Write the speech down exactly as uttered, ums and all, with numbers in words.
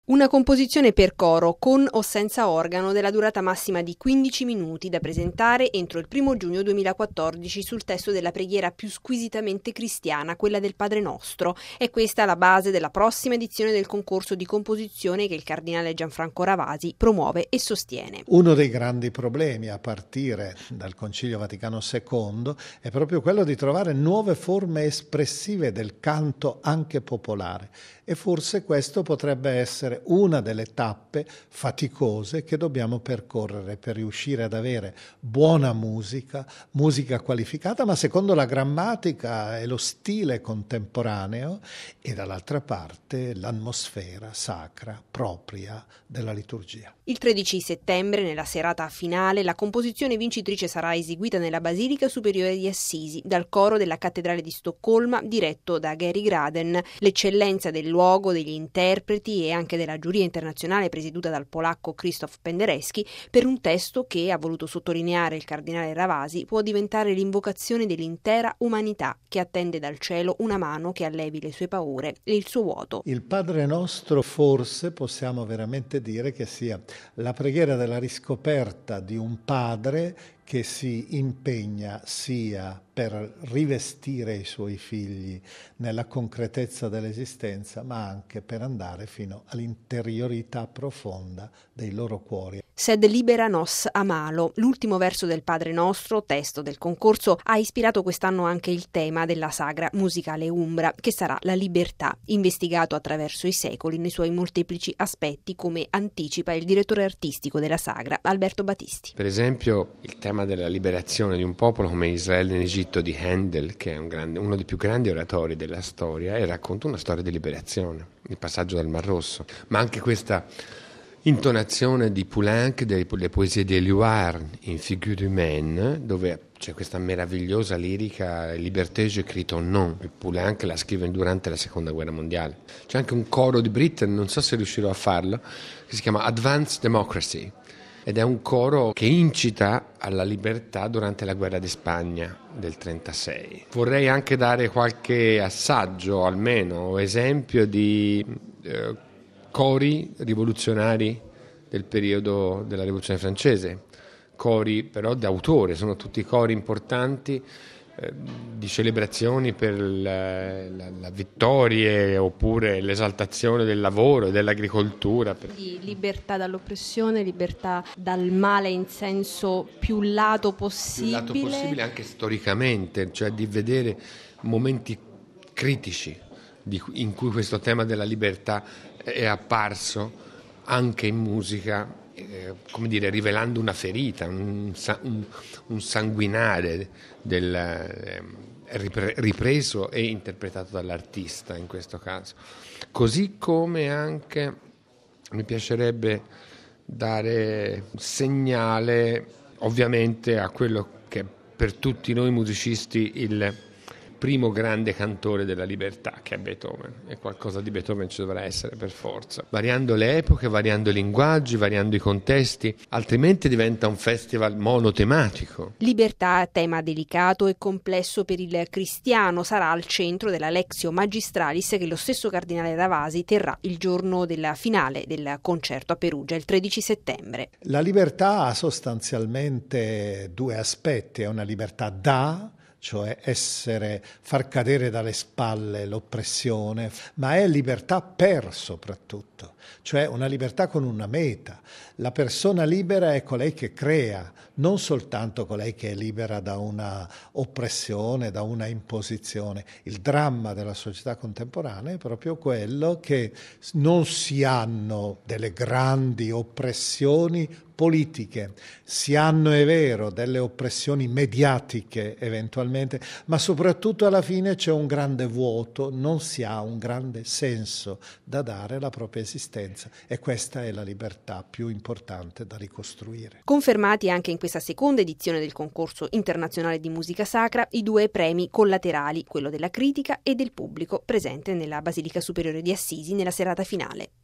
Una composizione per coro con o senza organo della durata massima di quindici minuti da presentare entro il primo giugno duemilaquattordici sul testo della preghiera più squisitamente cristiana, quella del Padre Nostro. È questa la base della prossima edizione del concorso di composizione che il cardinale Gianfranco Ravasi promuove e sostiene. Uno dei grandi problemi a partire dal Concilio Vaticano secondo è proprio quello di trovare nuove forme espressive del canto anche popolare e forse questo potrebbe essere una delle tappe faticose che dobbiamo percorrere per riuscire ad avere buona musica, musica qualificata, ma secondo la grammatica e lo stile contemporaneo, e dall'altra parte l'atmosfera sacra propria della liturgia. Il tredici settembre, nella serata finale, la composizione vincitrice sarà eseguita nella Basilica Superiore di Assisi dal coro della Cattedrale di Stoccolma, diretto da Gary Graden. L'eccellenza del luogo, degli interpreti e anche della giuria internazionale presieduta dal polacco Krzysztof Penderecki, per un testo che, ha voluto sottolineare il cardinale Ravasi, può diventare l'invocazione dell'intera umanità che attende dal cielo una mano che allevi le sue paure e il suo vuoto. Il Padre Nostro forse possiamo veramente dire che sia la preghiera della riscoperta di un padre che si impegna sia per rivestire i suoi figli nella concretezza dell'esistenza, ma anche per andare fino all'interiorità profonda dei loro cuori. Sed libera nos amalo, l'ultimo verso del Padre Nostro, testo del concorso, ha ispirato quest'anno anche il tema della sagra musicale umbra, che sarà la libertà, investigato attraverso i secoli nei suoi molteplici aspetti, come anticipa il direttore artistico della sagra, Alberto Battisti. Per esempio il tema della liberazione di un popolo come Israele in Egitto di Handel, che è un grande, uno dei più grandi oratori della storia, e racconta una storia di liberazione, il passaggio dal Mar Rosso, ma anche questa intonazione di Poulenc delle poesie di Éluard in Figure humaine, dove c'è questa meravigliosa lirica Liberté j'écris ton nom. Il Poulenc la scrive durante la seconda guerra mondiale. C'è anche un coro di Britten, non so se riuscirò a farlo, che si chiama Advanced Democracy, ed è un coro che incita alla libertà durante la guerra di Spagna del trentasei. Vorrei anche dare qualche assaggio, almeno esempio di eh, cori rivoluzionari del periodo della Rivoluzione francese, cori però d'autore, sono tutti cori importanti eh, di celebrazioni per la, la, la vittoria oppure l'esaltazione del lavoro e dell'agricoltura. Di libertà dall'oppressione, libertà dal male in senso più lato possibile. Più lato possibile anche storicamente, cioè di vedere momenti critici di, in cui questo tema della libertà è apparso anche in musica, eh, come dire, rivelando una ferita, un, un, un sanguinare del, eh, ripreso e interpretato dall'artista in questo caso. Così come anche mi piacerebbe dare segnale ovviamente a quello che per tutti noi musicisti il primo grande cantore della libertà, che è Beethoven, e qualcosa di Beethoven ci dovrà essere per forza, variando le epoche, variando i linguaggi, variando i contesti, altrimenti diventa un festival monotematico. Libertà, tema delicato e complesso per il cristiano, sarà al centro della Lectio Magistralis che lo stesso cardinale Ravasi terrà il giorno della finale del concerto a Perugia, il tredici settembre. La libertà ha sostanzialmente due aspetti: è una libertà da, cioè essere, far cadere dalle spalle l'oppressione, ma è libertà per soprattutto, cioè una libertà con una meta. La persona libera è colei che crea, non soltanto colei che è libera da una oppressione, da una imposizione. Il dramma della società contemporanea è proprio quello che non si hanno delle grandi oppressioni politiche, si hanno, è vero, delle oppressioni mediatiche eventualmente, ma soprattutto alla fine c'è un grande vuoto, non si ha un grande senso da dare alla propria esistenza, e questa è la libertà più importante da ricostruire. Confermati anche in questa seconda edizione del concorso internazionale di musica sacra i due premi collaterali, quello della critica e del pubblico, presente nella Basilica Superiore di Assisi nella serata finale.